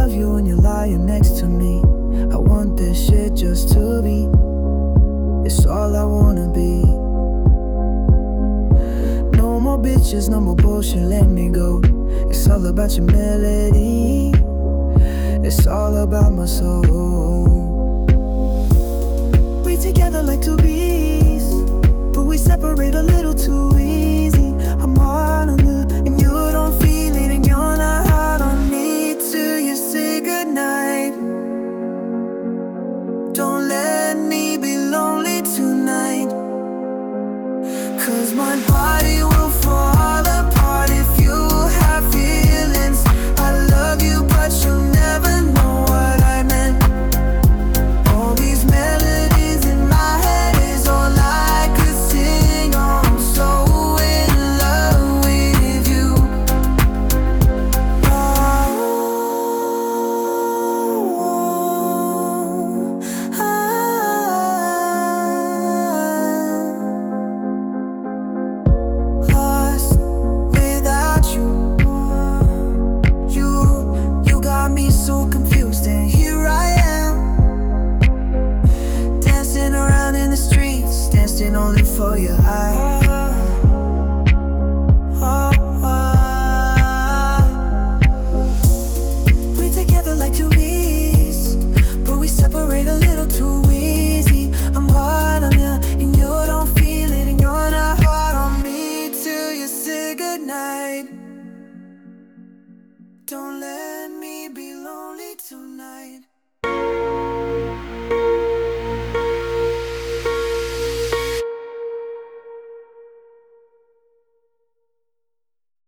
love you when you're lying next to me. I want this shit just to be. It's all I wanna be. No more bitches, no more bullshit, let me go. It's all about your melody. It's all about my soul. We together like two bees, but we separate a little too easy. I'm hard on you, and you don't feel it, and you're not hard on me till you say goodnight. Don't let me be lonely tonight, 'cause my body will fall apart if you have feelings. I love you, but you'll never know what I meant. All these melodies in my head is all I could sing. I'm so in love with you. Lost without you. You got me so confused, and here I am, dancing around in the streets, dancing only for your eyes. We together like two bees, but we separate a little too easy. I'm hard on you, and you don't feel it, and you're not hard on me till you say goodnight. Don't let me be lonely tonight.